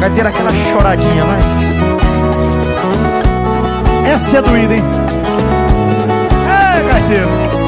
Gaiteira, aquela choradinha, vai. Essa é doída, hein? É, gaiteiro.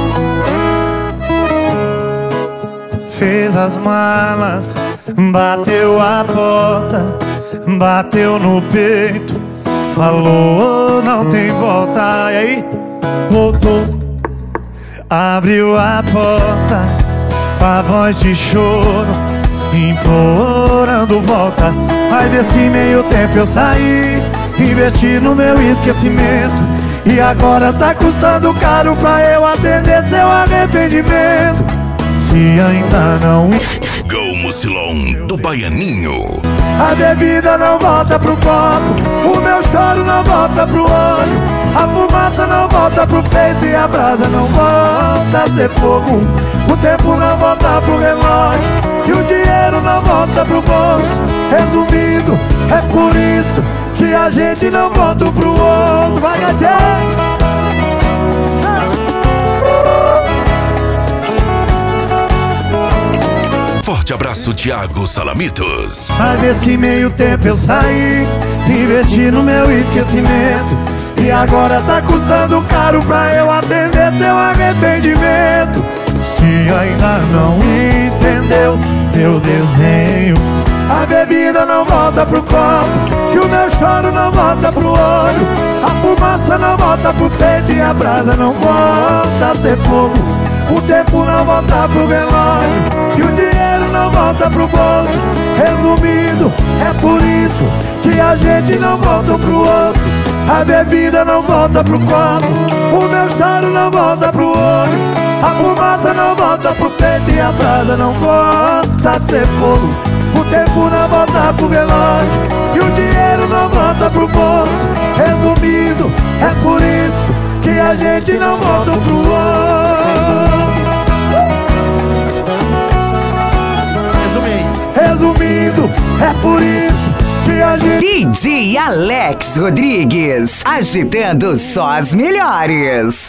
Fez as malas, bateu a porta, bateu no peito, falou não tem volta. E aí, voltou, abriu a porta com a voz de choro, implorando volta. Mas desse meio tempo eu saí, investi no meu esquecimento, e agora tá custando caro pra eu atender seu arrependimento. Se ainda não... Go Mucilon do Baianinho. A bebida não volta pro copo, o meu choro não volta pro olho, a fumaça não volta pro peito e a brasa não volta a ser fogo. O tempo não volta pro relógio e o dinheiro não volta pro bolso. Resumindo, é por isso que a gente não volta pro outro. Vai, gatinho! Forte abraço, Thiago Salamitos. Mas nesse meio tempo eu saí, investi no meu esquecimento, e agora tá custando caro pra eu atender seu arrependimento. Se ainda não entendeu meu desenho, a bebida não volta pro copo e o meu choro não volta pro olho, a fumaça não volta pro peito e a brasa não volta a ser fogo. O tempo não volta pro relógio e o dinheiro não volta pro bolso. Resumindo, é por isso que a gente não volta pro outro. A bebida não volta pro copo, o meu choro não volta pro olho, a fumaça não volta pro peito e a brasa não volta a ser fogo. O tempo não volta pro relógio e o dinheiro não volta pro bolso. Resumindo, é por isso que a gente não volta pro outro. Resumindo, é por isso que a gente... DJ Alex Rodrigues, agitando só as melhores.